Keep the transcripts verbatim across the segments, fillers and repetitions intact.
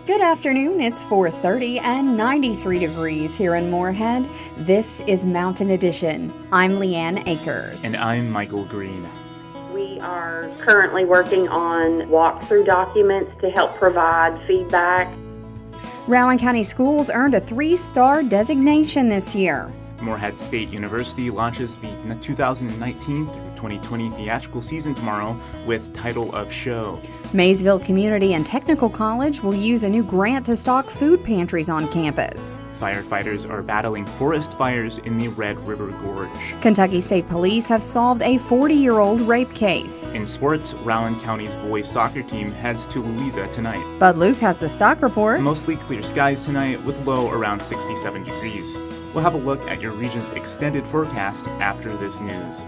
Good afternoon. It's four thirty and ninety-three degrees here in Moorhead. This is Mountain Edition. I'm Leanne Akers. And I'm Michael Green. We are currently working on walkthrough documents to help provide feedback. Rowan County Schools earned a three-star designation this year. Moorhead State University launches the two thousand nineteen through twenty twenty theatrical season tomorrow with Title of Show. Maysville Community and Technical College will use a new grant to stock food pantries on campus. Firefighters are battling forest fires in the Red River Gorge. Kentucky State Police have solved a forty-year-old rape case. In sports, Rowan County's boys soccer team heads to Louisa tonight. Bud Luke has the stock report. Mostly clear skies tonight with low around sixty-seven degrees. We'll have a look at your region's extended forecast after this news.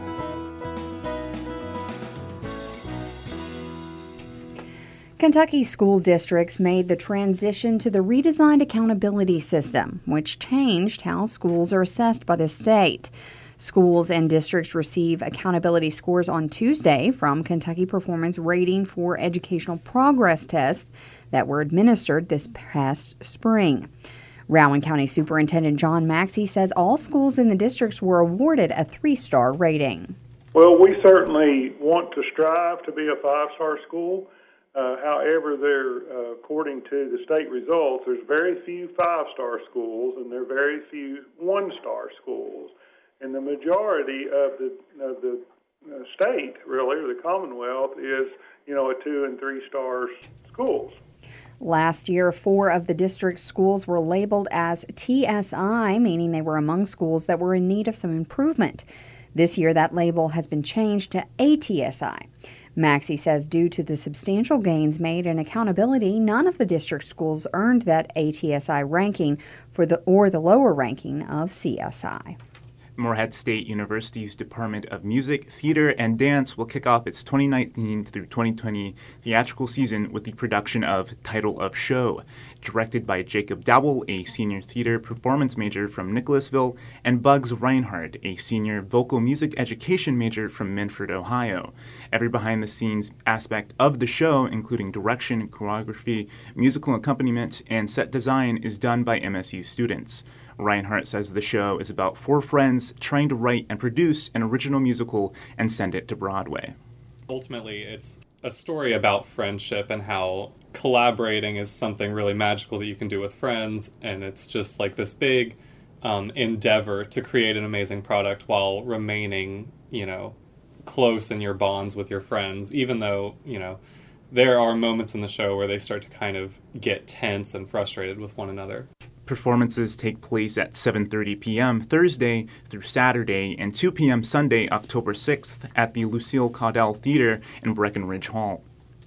Kentucky school districts made the transition to the redesigned accountability system, which changed how schools are assessed by the state. Schools and districts receive accountability scores on Tuesday from Kentucky Performance Rating for Educational Progress tests that were administered this past spring. Rowan County Superintendent John Maxey says all schools in the districts were awarded a three-star rating. Well, we certainly want to strive to be a five-star school. Uh, however, there, uh, according to the state results, there's very few five-star schools and there are very few one-star schools. And the majority of the of the uh, state, really, or the Commonwealth, is, you know, a two- and three-star schools. Last year, four of the district's schools were labeled as T S I, meaning they were among schools that were in need of some improvement. This year, that label has been changed to A T S I. Maxey says due to the substantial gains made in accountability, none of the district schools earned that A T S I ranking for the or the lower ranking of C S I. Moorhead State University's Department of Music, Theater, and Dance will kick off its twenty nineteen through twenty twenty theatrical season with the production of Title of Show, directed by Jacob Dowell, a senior theater performance major from Nicholasville, and Bugs Reinhardt, a senior vocal music education major from Minford, Ohio. Every behind-the-scenes aspect of the show, including direction, choreography, musical accompaniment, and set design, is done by M S U students. Reinhardt says the show is about four friends trying to write and produce an original musical and send it to Broadway. Ultimately, it's a story about friendship and how collaborating is something really magical that you can do with friends, and it's just like this big um, endeavor to create an amazing product while remaining, you know, close in your bonds with your friends, even though, you know, there are moments in the show where they start to kind of get tense and frustrated with one another. Performances take place at seven thirty p.m. Thursday through Saturday and two p.m. Sunday, October sixth at the Lucille Caudell Theater in Breckenridge Hall.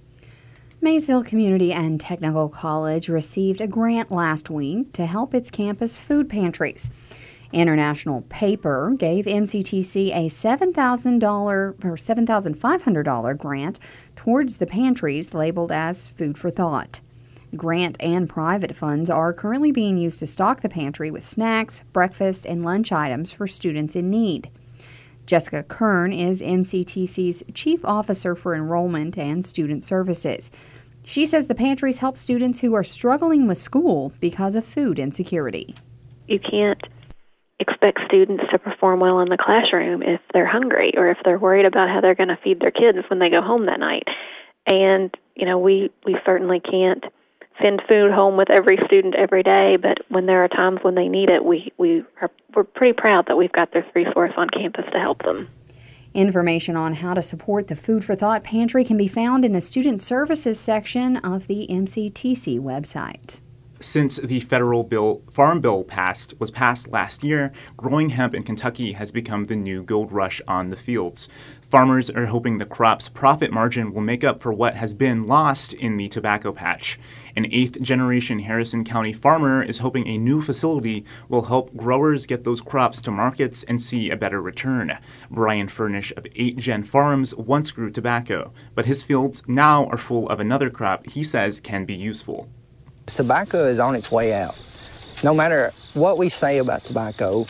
Maysville Community and Technical College received a grant last week to help its campus food pantries. International Paper gave M C T C a seven thousand dollars or seven thousand five hundred dollars grant towards the pantries labeled as Food for Thought. Grant and private funds are currently being used to stock the pantry with snacks, breakfast, and lunch items for students in need. Jessica Kern is M C T C's Chief Officer for Enrollment and Student Services. She says the pantries help students who are struggling with school because of food insecurity. You can't expect students to perform well in the classroom if they're hungry or if they're worried about how they're going to feed their kids when they go home that night. And, you know, we, we certainly can't send food home with every student every day, but when there are times when they need it, we, we are, we're pretty proud that we've got this resource on campus to help them. Information on how to support the Food for Thought pantry can be found in the Student Services section of the M C T C website. Since the federal bill, Farm Bill passed was passed last year, growing hemp in Kentucky has become the new gold rush on the fields. Farmers are hoping the crop's profit margin will make up for what has been lost in the tobacco patch. An eighth-generation Harrison County farmer is hoping a new facility will help growers get those crops to markets and see a better return. Brian Furnish of eight Gen Farms once grew tobacco, but his fields now are full of another crop he says can be useful. Tobacco is on its way out. No matter what we say about tobacco,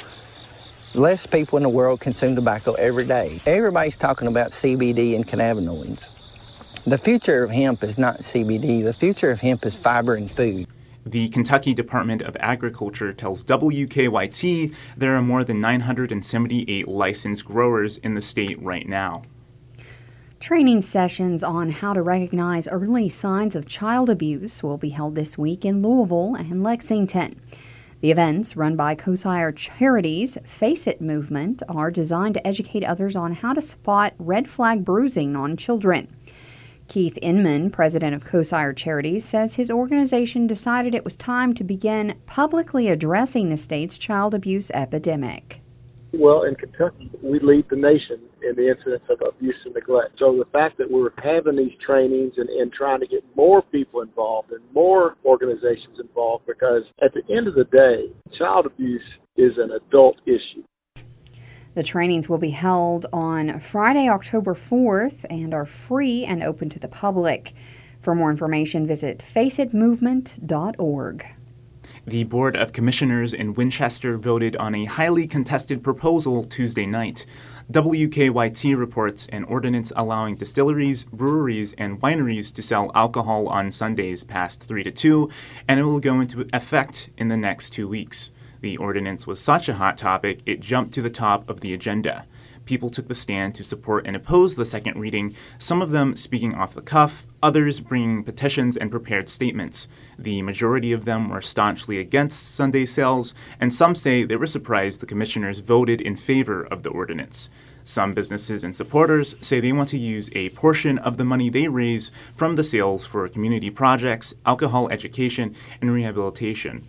less people in the world consume tobacco every day. Everybody's talking about C B D and cannabinoids. The future of hemp is not C B D. The future of hemp is fiber and food. The Kentucky Department of Agriculture tells W K Y T there are more than nine hundred seventy-eight licensed growers in the state right now. Training sessions on how to recognize early signs of child abuse will be held this week in Louisville and Lexington. The events, run by COSIRE Charities' Face It movement, are designed to educate others on how to spot red flag bruising on children. Keith Inman, president of COSIRE Charities, says his organization decided it was time to begin publicly addressing the state's child abuse epidemic. Well, in Kentucky, we lead the nation in the incidence of abuse and neglect. So the fact that we're having these trainings and, and trying to get more people involved and more organizations involved, because at the end of the day, child abuse is an adult issue. The trainings will be held on Friday, October fourth, and are free and open to the public. For more information, visit face it movement dot org. The Board of Commissioners in Winchester voted on a highly contested proposal Tuesday night. W K Y T reports an ordinance allowing distilleries, breweries, and wineries to sell alcohol on Sundays past three to two, and it will go into effect in the next two weeks. The ordinance was such a hot topic, it jumped to the top of the agenda. People took the stand to support and oppose the second reading, some of them speaking off the cuff, others bringing petitions and prepared statements. The majority of them were staunchly against Sunday sales, and some say they were surprised the commissioners voted in favor of the ordinance. Some businesses and supporters say they want to use a portion of the money they raise from the sales for community projects, alcohol education, and rehabilitation.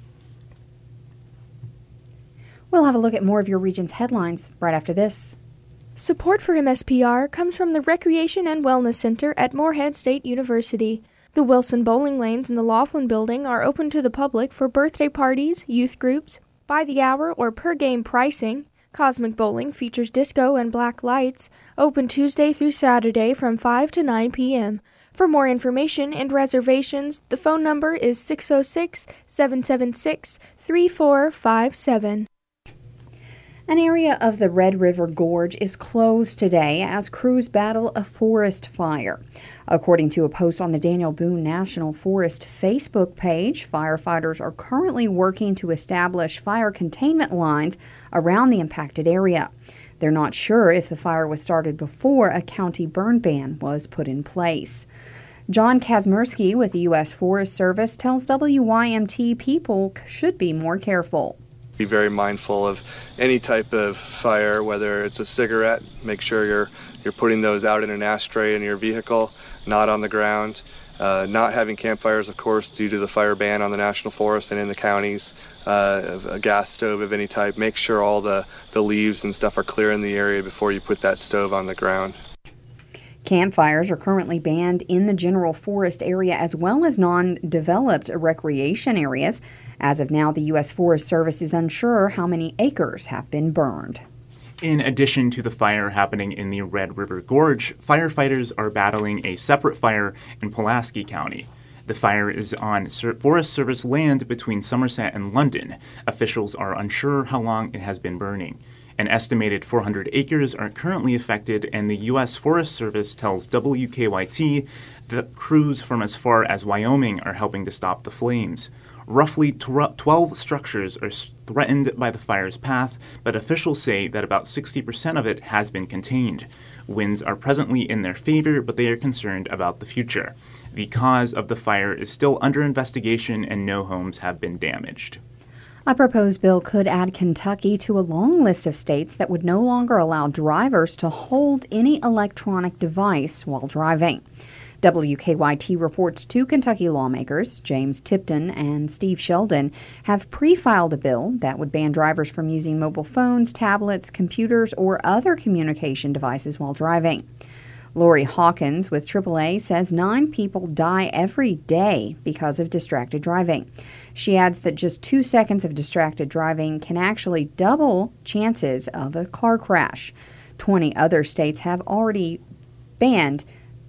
We'll have a look at more of your region's headlines right after this. Support for M S P R comes from the Recreation and Wellness Center at Morehead State University. The Wilson bowling lanes in the Laughlin building are open to the public for birthday parties, youth groups, by the hour or per game pricing. Cosmic Bowling features disco and black lights, open Tuesday through Saturday from five to nine p.m. For more information and reservations, the phone number is six oh six, seven seven six, three four five seven. An area of the Red River Gorge is closed today as crews battle a forest fire. According to a post on the Daniel Boone National Forest Facebook page, firefighters are currently working to establish fire containment lines around the impacted area. They're not sure if the fire was started before a county burn ban was put in place. John Kazmersky with the U S Forest Service tells W Y M T people should be more careful. Be very mindful of any type of fire, whether it's a cigarette. Make sure you're you're putting those out in an ashtray in your vehicle, not on the ground. Uh, not having campfires, of course, due to the fire ban on the national forest and in the counties. Uh, a gas stove of any type. Make sure all the, the leaves and stuff are clear in the area before you put that stove on the ground. Campfires are currently banned in the general forest area as well as non-developed recreation areas. As of now, the U S Forest Service is unsure how many acres have been burned. In addition to the fire happening in the Red River Gorge, firefighters are battling a separate fire in Pulaski County. The fire is on Forest Service land between Somerset and London. Officials are unsure how long it has been burning. An estimated four hundred acres are currently affected, and the U S Forest Service tells W K Y T that crews from as far as Wyoming are helping to stop the flames. Roughly twelve structures are threatened by the fire's path, but officials say that about sixty percent of it has been contained. Winds are presently in their favor, but they are concerned about the future. The cause of the fire is still under investigation, and no homes have been damaged. A proposed bill could add Kentucky to a long list of states that would no longer allow drivers to hold any electronic device while driving. W K Y T reports two Kentucky lawmakers, James Tipton and Steve Sheldon, have pre-filed a bill that would ban drivers from using mobile phones, tablets, computers, or other communication devices while driving. Lori Hawkins with triple A says nine people die every day because of distracted driving. She adds that just two seconds of distracted driving can actually double chances of a car crash. twenty other states have already banned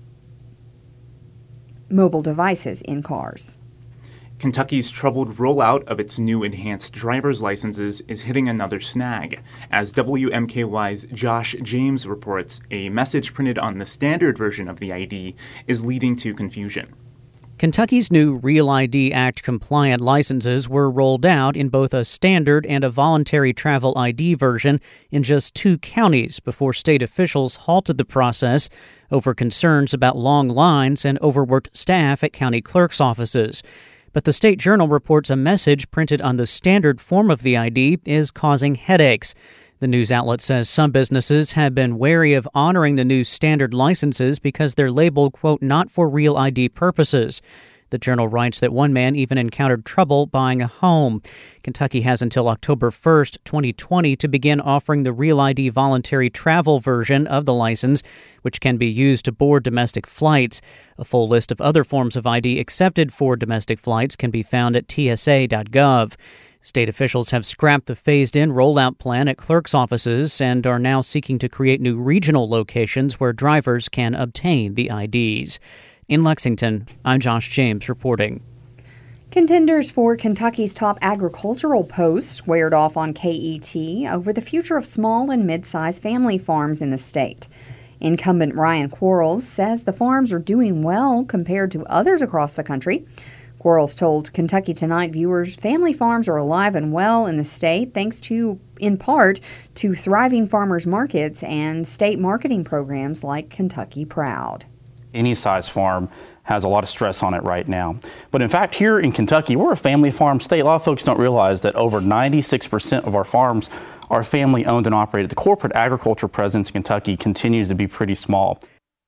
mobile devices in cars. Kentucky's troubled rollout of its new enhanced driver's licenses is hitting another snag. As W M K Y's Josh James reports, a message printed on the standard version of the I D is leading to confusion. Kentucky's new Real I D Act compliant licenses were rolled out in both a standard and a voluntary travel I D version in just two counties before state officials halted the process over concerns about long lines and overworked staff at county clerks' offices. But the State Journal reports a message printed on the standard form of the I D is causing headaches. The news outlet says some businesses have been wary of honoring the new standard licenses because they're labeled, quote, not for Real I D purposes. The Journal writes that one man even encountered trouble buying a home. Kentucky has until October first, twenty twenty to begin offering the Real I D voluntary travel version of the license, which can be used to board domestic flights. A full list of other forms of I D accepted for domestic flights can be found at T S A dot gov. State officials have scrapped the phased-in rollout plan at clerks' offices and are now seeking to create new regional locations where drivers can obtain the I Ds. In Lexington, I'm Josh James reporting. Contenders for Kentucky's top agricultural post squared off on K E T over the future of small and mid-sized family farms in the state. Incumbent Ryan Quarles says the farms are doing well compared to others across the country. Quarles told Kentucky Tonight viewers family farms are alive and well in the state thanks to, in part, to thriving farmers markets and state marketing programs like Kentucky Proud. Any size farm has a lot of stress on it right now. But in fact, here in Kentucky, we're a family farm state. A lot of folks don't realize that over ninety-six percent of our farms are family owned and operated. The corporate agriculture presence in Kentucky continues to be pretty small.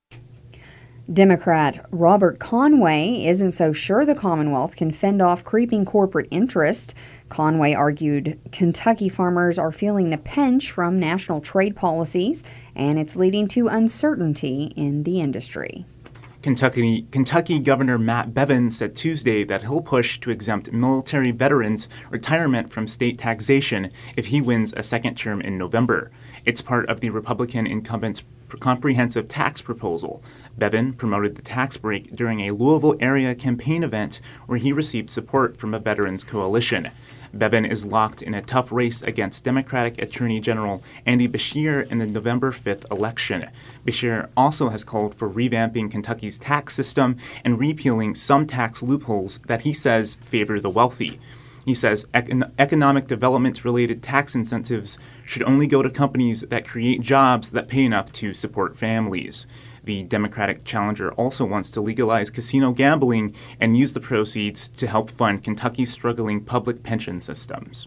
Democrat Robert Conway isn't so sure the Commonwealth can fend off creeping corporate interest. Conway argued Kentucky farmers are feeling the pinch from national trade policies, and it's leading to uncertainty in the industry. Kentucky, Kentucky Governor Matt Bevin said Tuesday that he'll push to exempt military veterans' retirement from state taxation if he wins a second term in November. It's part of the Republican incumbent's comprehensive tax proposal. Bevin promoted the tax break during a Louisville area campaign event where he received support from a veterans coalition. Bevin is locked in a tough race against Democratic Attorney General Andy Beshear in the November fifth election. Beshear also has called for revamping Kentucky's tax system and repealing some tax loopholes that he says favor the wealthy. He says econ- economic development-related tax incentives should only go to companies that create jobs that pay enough to support families. The Democratic challenger also wants to legalize casino gambling and use the proceeds to help fund Kentucky's struggling public pension systems.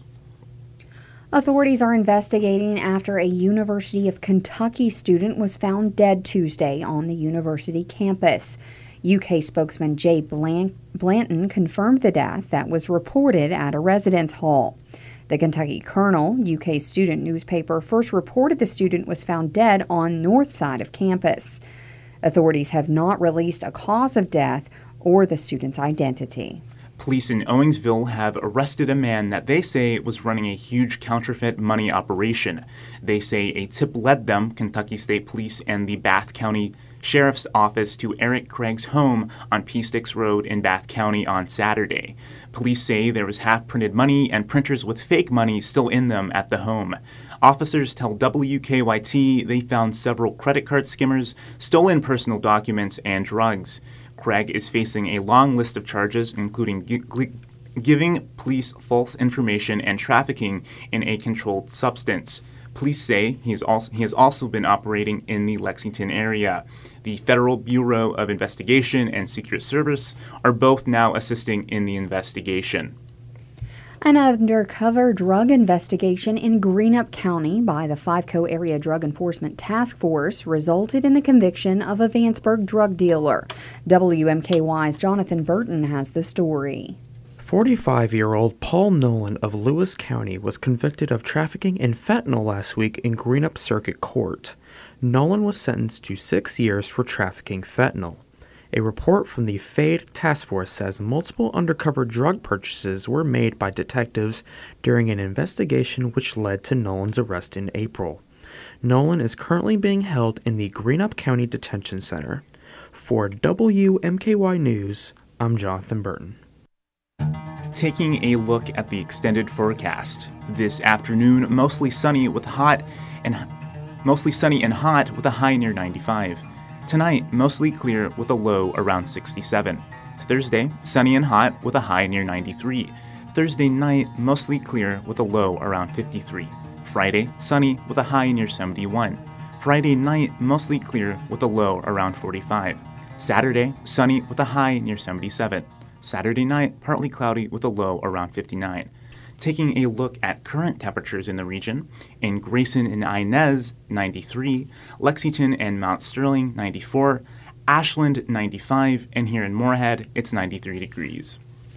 Authorities are investigating after a University of Kentucky student was found dead Tuesday on the university campus. U K spokesman Jay Blank- Blanton confirmed the death that was reported at a residence hall. The Kentucky Colonel, U K student newspaper, first reported the student was found dead on north side of campus. Authorities have not released a cause of death or the student's identity. Police in Owensville have arrested a man that they say was running a huge counterfeit money operation. They say a tip led them, Kentucky State Police and the Bath County Sheriff's Office, to Eric Craig's home on P six Road in Bath County on Saturday. Police say there was half-printed money and printers with fake money still in them at the home. Officers tell W K Y T they found several credit card skimmers, stolen personal documents, and drugs. Craig is facing a long list of charges, including gi- gi- giving police false information and trafficking in a controlled substance. Police say he, is also, he has also been operating in the Lexington area. The Federal Bureau of Investigation and Secret Service are both now assisting in the investigation. An undercover drug investigation in Greenup County by the Fiveco Area Drug Enforcement Task Force resulted in the conviction of a Vanceburg drug dealer. W M K Y's Jonathan Burton has the story. forty-five-year-old Paul Nolan of Lewis County was convicted of trafficking in fentanyl last week in Greenup Circuit Court. Nolan was sentenced to six years for trafficking fentanyl. A report from the F A D task force says multiple undercover drug purchases were made by detectives during an investigation which led to Nolan's arrest in April. Nolan is currently being held in the Greenup County Detention Center. For W M K Y News, I'm Jonathan Burton. Taking a look at the extended forecast. This afternoon, mostly sunny with hot and mostly sunny and hot with a high near ninety-five. Tonight, mostly clear with a low around sixty-seven. Thursday, sunny and hot with a high near ninety-three. Thursday night, mostly clear with a low around fifty-three. Friday, sunny with a high near seventy-one. Friday night, mostly clear with a low around forty-five. Saturday, sunny with a high near seventy-seven. Saturday night, partly cloudy with a low around fifty-nine. Taking a look at current temperatures in the region, in Grayson and Inez, ninety-three, Lexington and Mount Sterling, ninety-four, Ashland, ninety-five, and here in Moorhead, it's ninety-three degrees.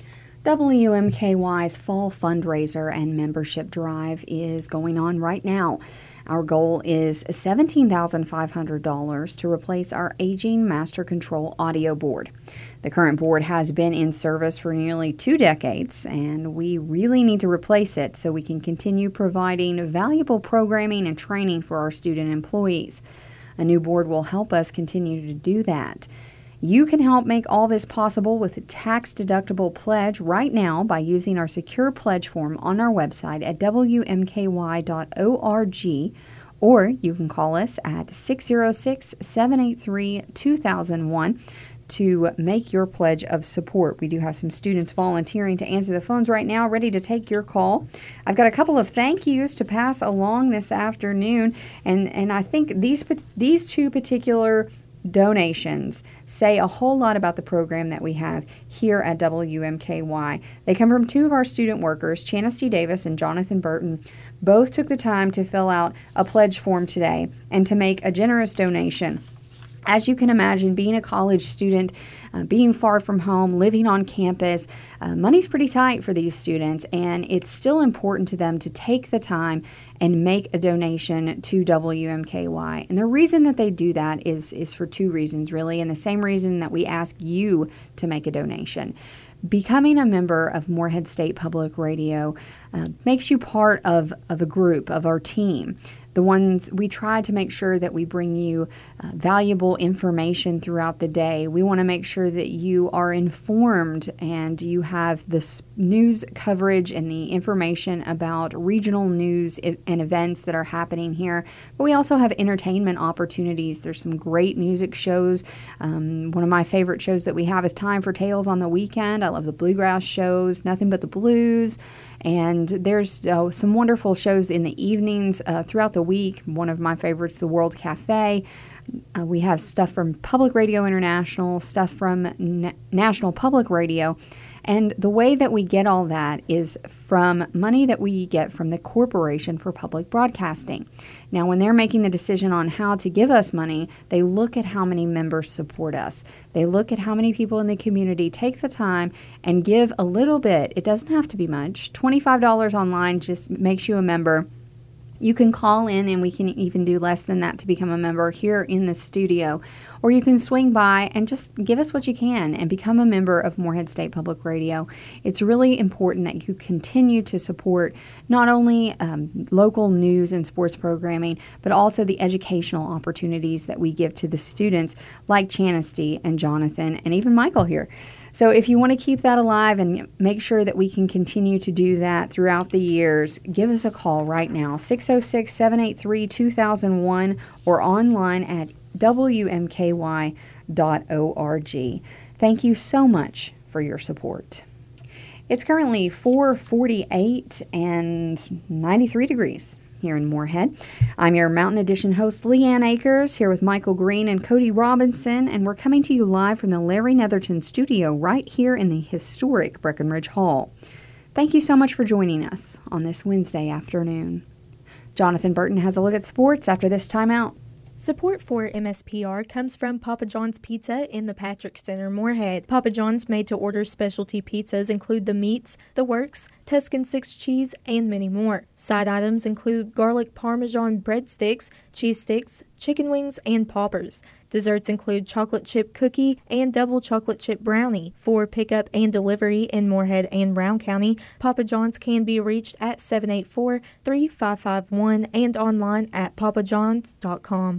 W M K Y's fall fundraiser and membership drive is going on right now. Our goal is seventeen thousand five hundred dollars to replace our aging Master Control audio board. The current board has been in service for nearly two decades, and we really need to replace it so we can continue providing valuable programming and training for our student employees. A new board will help us continue to do that. You can help make all this possible with a tax-deductible pledge right now by using our secure pledge form on our website at w m k y dot org, or you can call us at six oh six, seven eight three, two thousand one to make your pledge of support. We do have some students volunteering to answer the phones right now, ready to take your call. I've got a couple of thank yous to pass along this afternoon, and, and I think these these two particular donations say a whole lot about the program that we have here at W M K Y. They come from two of our student workers, Channesty Davis and Jonathan Burton. Both took the time to fill out a pledge form today and to make a generous donation. As you can imagine, being a college student, uh, being far from home, living on campus, uh, money's pretty tight for these students, and it's still important to them to take the time and make a donation to W M K Y. And the reason that they do that is, is for two reasons, really, and the same reason that we ask you to make a donation. Becoming a member of Moorhead State Public Radio uh, makes you part of, of a group, of our team. The ones we try to make sure that we bring you uh, valuable information throughout the day. We want to make sure that you are informed and you have this news coverage and the information about regional news and events that are happening here. But we also have entertainment opportunities. There's some great music shows. Um, one of my favorite shows that we have is Time for Tales on the weekend. I love the bluegrass shows, Nothing But the Blues. And there's uh, some wonderful shows in the evenings uh, throughout the week. One of my favorites, The World Cafe. Uh, we have stuff from Public Radio International, stuff from Na- National Public Radio. And the way that we get all that is from money that we get from the Corporation for Public Broadcasting. Now, when they're making the decision on how to give us money, they look at how many members support us. They look at how many people in the community take the time and give a little bit. It doesn't have to be much. twenty-five dollars online just makes you a member. You can call in, and we can even do less than that to become a member here in the studio. Or you can swing by and just give us what you can and become a member of Moorhead State Public Radio. It's really important that you continue to support not only um, local news and sports programming, but also the educational opportunities that we give to the students like Channesty and Jonathan and even Michael here. So if you want to keep that alive and make sure that we can continue to do that throughout the years, give us a call right now, six oh six, seven eight three, two thousand one, or online at w m k y dot org. Thank you so much for your support. It's currently four forty-eight and ninety-three degrees here in Moorhead. I'm your Mountain Edition host, Leanne Akers, here with Michael Green and Cody Robinson, and we're coming to you live from the Larry Netherton studio right here in the historic Breckenridge Hall. Thank you so much for joining us on this Wednesday afternoon. Jonathan Burton has a look at sports after this timeout. Support for M S P R comes from Papa John's Pizza in the Patrick Center, Moorhead. Papa John's made-to-order specialty pizzas include the meats, the works, Tuscan six cheese, and many more. Side items include garlic parmesan breadsticks, cheese sticks, chicken wings, and poppers. Desserts include chocolate chip cookie and double chocolate chip brownie. For pickup and delivery in Moorhead and Brown County, Papa John's can be reached at seven eight four, three five five one and online at papa johns dot com.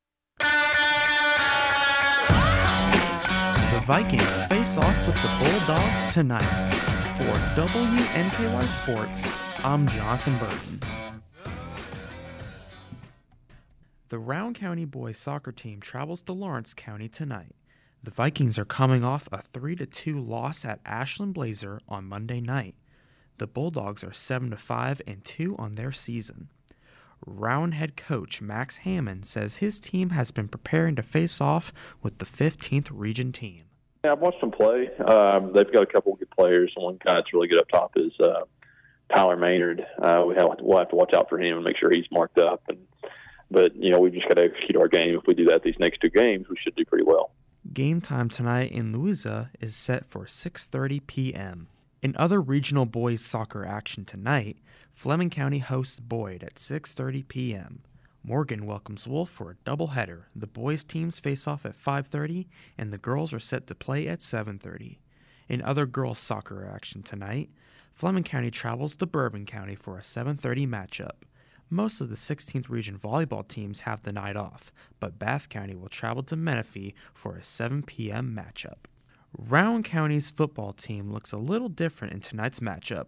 The Vikings face off with the Bulldogs tonight. For W M K Y Sports, I'm Jonathan Burton. The Round County boys soccer team travels to Lawrence County tonight. The Vikings are coming off a three to two loss at Ashland Blazer on Monday night. The Bulldogs are seven to five and two on their season. Rowan head coach Max Hammond says his team has been preparing to face off with the fifteenth region team. Yeah, I've watched them play. Um, they've got a couple of good players. One guy that's really good up top is uh, Tyler Maynard. Uh, we have, we'll have to watch out for him and make sure he's marked up. And, but, you know, we've just got to execute our game. If we do that these next two games, we should do pretty well. Game time tonight in Louisa is set for six thirty p.m. In other regional boys soccer action tonight, Fleming County hosts Boyd at six thirty p.m. Morgan welcomes Wolf for a doubleheader. The boys' teams face off at five thirty, and the girls are set to play at seven thirty. In other girls' soccer action tonight, Fleming County travels to Bourbon County for a seven thirty matchup. Most of the sixteenth Region volleyball teams have the night off, but Bath County will travel to Menifee for a seven p.m. matchup. Rowan County's football team looks a little different in tonight's matchup.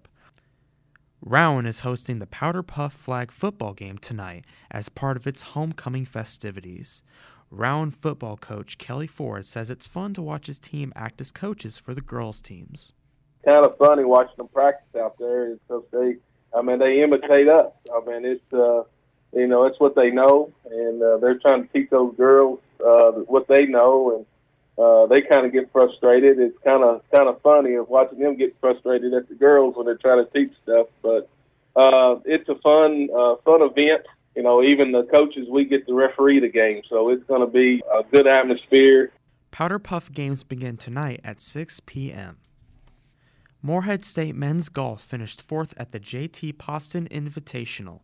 Rowan is hosting the Powder Puff Flag football game tonight as part of its homecoming festivities. Rowan football coach Kelly Ford says it's fun to watch his team act as coaches for the girls' teams. Kind of funny watching them practice out there because they, I mean, they imitate us. I mean, it's, uh, you know, it's what they know, and uh, they're trying to teach those girls uh, what they know, and Uh, they kind of get frustrated. It's kind of kind of funny of watching them get frustrated at the girls when they're trying to teach stuff. But uh, it's a fun uh, fun event. You know, even the coaches, we get to referee the game, so it's going to be a good atmosphere. Powder Puff games begin tonight at six p.m. Morehead State men's golf finished fourth at the J T Poston Invitational.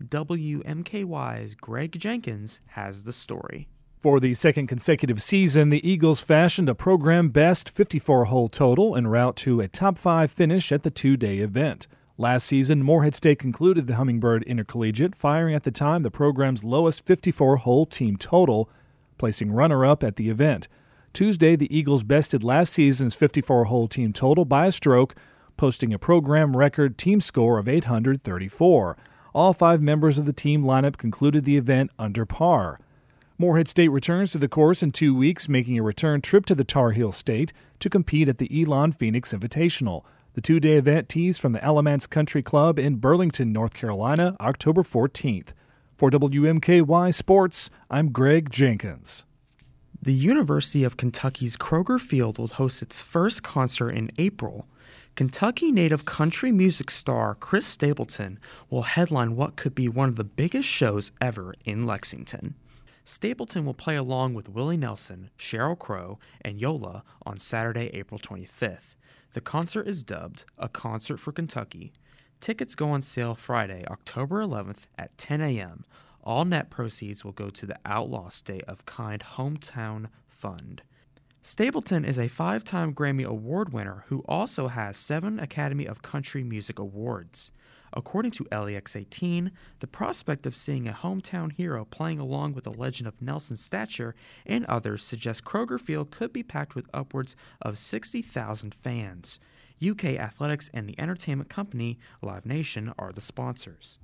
W M K Y's Greg Jenkins has the story. For the second consecutive season, the Eagles fashioned a program-best fifty-four hole total en route to a top five finish at the two-day event. Last season, Morehead State concluded the Hummingbird Intercollegiate, firing at the time the program's lowest fifty-four hole team total, placing runner-up at the event. Tuesday, the Eagles bested last season's fifty-four hole team total by a stroke, posting a program record team score of eight hundred thirty-four. All five members of the team lineup concluded the event under par. Morehead State returns to the course in two weeks, making a return trip to the Tar Heel State to compete at the Elon Phoenix Invitational. The two-day event tees from the Alamance Country Club in Burlington, North Carolina, October fourteenth. For W M K Y Sports, I'm Greg Jenkins. The University of Kentucky's Kroger Field will host its first concert in April. Kentucky native country music star Chris Stapleton will headline what could be one of the biggest shows ever in Lexington. Stapleton will play along with Willie Nelson, Sheryl Crow, and Yola on Saturday, April twenty-fifth. The concert is dubbed A Concert for Kentucky. Tickets go on sale Friday, October eleventh at ten a.m. All net proceeds will go to the Outlaw State of Kind Hometown Fund. Stapleton is a five-time Grammy Award winner who also has seven Academy of Country Music Awards. According to L E X eighteen, the prospect of seeing a hometown hero playing along with the legend of Nelson's stature and others suggests Kroger Field could be packed with upwards of sixty thousand fans. U K Athletics and the entertainment company Live Nation are the sponsors.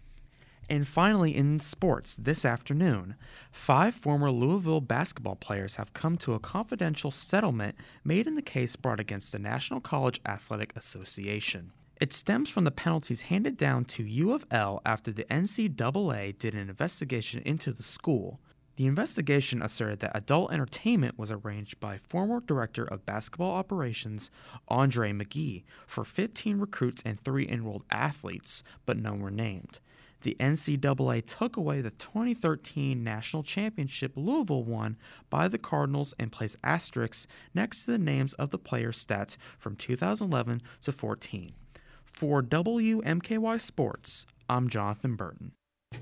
And finally, in sports, this afternoon, five former Louisville basketball players have come to a confidential settlement made in the case brought against the National College Athletic Association. It stems from the penalties handed down to U of L after the N C double A did an investigation into the school. The investigation asserted that adult entertainment was arranged by former Director of Basketball Operations Andre McGee for fifteen recruits and three enrolled athletes, but none were named. The N C double A took away the twenty thirteen national championship Louisville won by the Cardinals and placed asterisks next to the names of the players' stats from two thousand eleven to fourteen. For W M K Y Sports, I'm Jonathan Burton.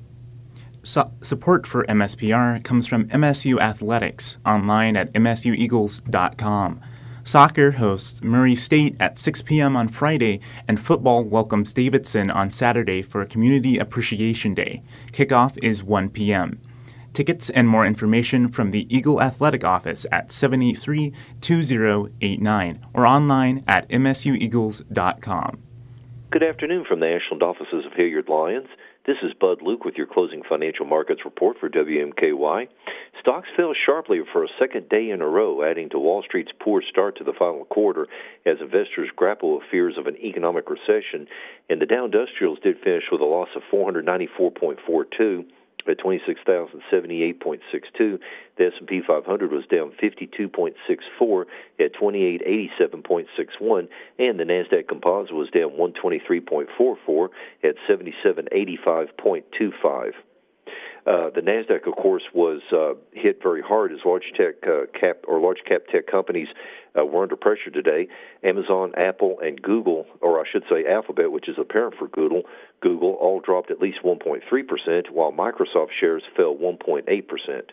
So- support for M S P R comes from M S U Athletics, online at m s u eagles dot com. Soccer hosts Murray State at six p.m. on Friday, and football welcomes Davidson on Saturday for Community Appreciation Day. Kickoff is one p.m. Tickets and more information from the Eagle Athletic Office at seven eight three, two zero eight nine or online at m s u eagles dot com. Good afternoon from the Ashland offices of Hilliard Lyons. This is Bud Luke with your closing financial markets report for W M K Y. Stocks fell sharply for a second day in a row, adding to Wall Street's poor start to the final quarter as investors grapple with fears of an economic recession. And the Dow Industrials did finish with a loss of four hundred ninety-four point four two. At twenty-six thousand seventy-eight point six two. The S and P five hundred was down fifty-two point six four at twenty-eight eighty-seven point six one, and the Nasdaq Composite was down one twenty-three point four four at seventy-seven eighty-five point two five. Uh, the Nasdaq, of course, was uh, hit very hard as large tech uh, cap or large cap tech companies uh, were under pressure today. Amazon, Apple, and Google, or I should say Alphabet, which is a parent for Google, Google all dropped at least one point three percent, while Microsoft shares fell one point eight percent.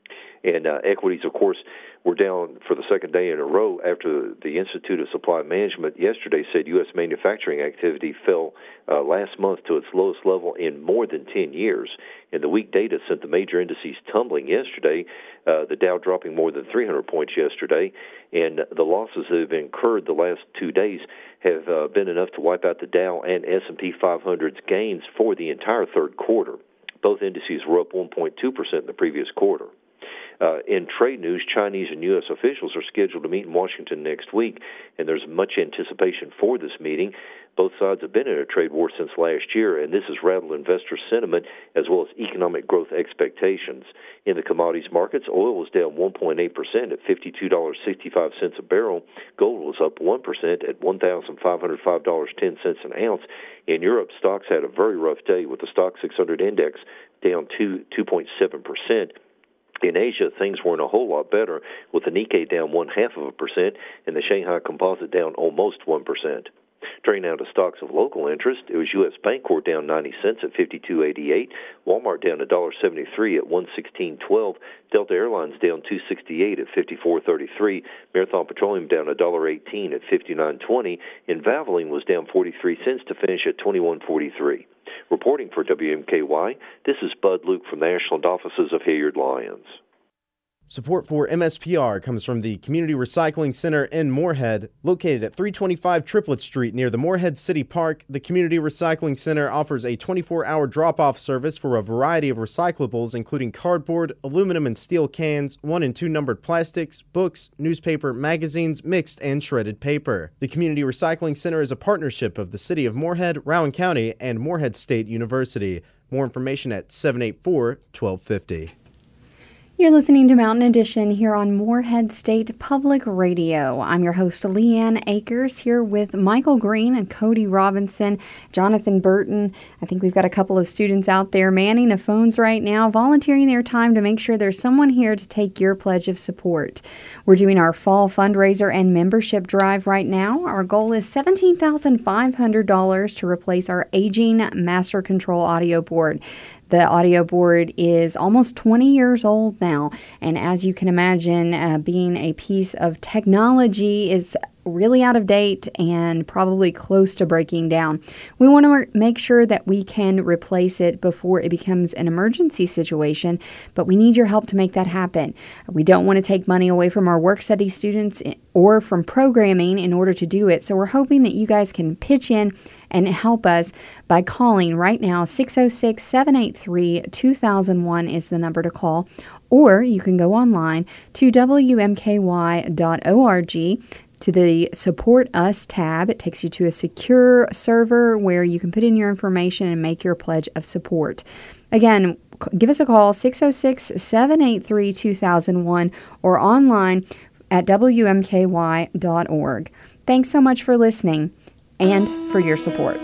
And uh, equities, of course, were down for the second day in a row after the Institute of Supply Management yesterday said U S manufacturing activity fell uh, last month to its lowest level in more than ten years. And the weak data sent the major indices tumbling yesterday, uh, the Dow dropping more than three hundred points yesterday, and the losses that have incurred the last two days have uh, been enough to wipe out the Dow and S and P five hundred's gains for the entire third quarter. Both indices were up one point two percent in the previous quarter. Uh, in trade news, Chinese and U S officials are scheduled to meet in Washington next week, and there's much anticipation for this meeting. Both sides have been in a trade war since last year, and this has rattled investor sentiment as well as economic growth expectations. In the commodities markets, oil was down one point eight percent at fifty-two dollars and sixty-five cents a barrel. Gold was up one percent at one thousand five hundred five dollars and ten cents an ounce. In Europe, stocks had a very rough day with the Stock six hundred index down two point seven percent. In Asia, things weren't a whole lot better, with the Nikkei down one half of a percent and the Shanghai Composite down almost one percent. Turning now to stocks of local interest, it was U S Bancorp down ninety cents at fifty-two eighty-eight, Walmart down one dollar and seventy-three cents at one sixteen twelve, Delta Airlines down two sixty-eight at fifty-four thirty-three, Marathon Petroleum down one dollar and eighteen cents at fifty-nine twenty, and Valvoline was down forty-three cents to finish at twenty-one forty-three. Reporting for W M K Y, this is Bud Luke from the Ashland offices of Hilliard Lyons. Support for M S P R comes from the Community Recycling Center in Moorhead. Located at three twenty-five Triplet Street near the Moorhead City Park, the Community Recycling Center offers a twenty-four hour drop-off service for a variety of recyclables, including cardboard, aluminum and steel cans, one and two numbered plastics, books, newspaper, magazines, mixed and shredded paper. The Community Recycling Center is a partnership of the City of Moorhead, Rowan County, and Moorhead State University. More information at seven eight four, one two five zero. You're listening to Mountain Edition here on Moorhead State Public Radio. I'm your host, Leanne Akers, here with Michael Green and Cody Robinson, Jonathan Burton. I think we've got a couple of students out there manning the phones right now, volunteering their time to make sure there's someone here to take your pledge of support. We're doing our fall fundraiser and membership drive right now. Our goal is seventeen thousand five hundred dollars to replace our aging Master Control audio board. The audio board is almost twenty years old now, and as you can imagine, uh, being a piece of technology is really out of date and probably close to breaking down. We want to make sure that we can replace it before it becomes an emergency situation, but we need your help to make that happen. We don't want to take money away from our work study students or from programming in order to do it, so we're hoping that you guys can pitch in and help us by calling right now. Six oh six, seven eight three, two thousand one is the number to call, or you can go online to W M K Y dot org. To the Support Us tab. It takes you to a secure server where you can put in your information and make your pledge of support. Again, give us a call, six oh six, seven eight three, two thousand one, or online at W M K Y dot org. Thanks so much for listening and for your support.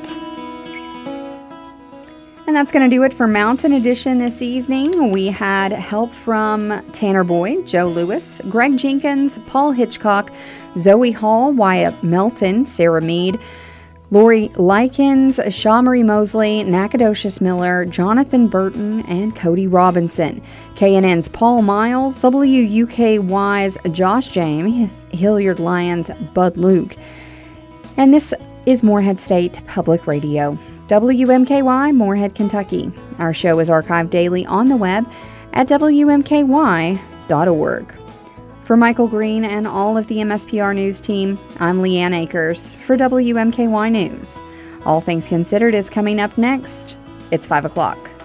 And that's going to do it for Mountain Edition this evening. We had help from Tanner Boyd, Joe Lewis, Greg Jenkins, Paul Hitchcock, Zoe Hall, Wyatt Melton, Sarah Mead, Lori Likens, Shaw Marie Mosley, Nacogdoches Miller, Jonathan Burton, and Cody Robinson. K N N's Paul Miles, W U K Y's Josh James, Hilliard Lyons, Bud Luke. And this is Moorhead State Public Radio. W M K Y, Moorhead, Kentucky. Our show is archived daily on the web at W M K Y dot org. For Michael Green and all of the M S P R News team, I'm Leanne Akers for W M K Y News. All Things Considered is coming up next It's five o'clock.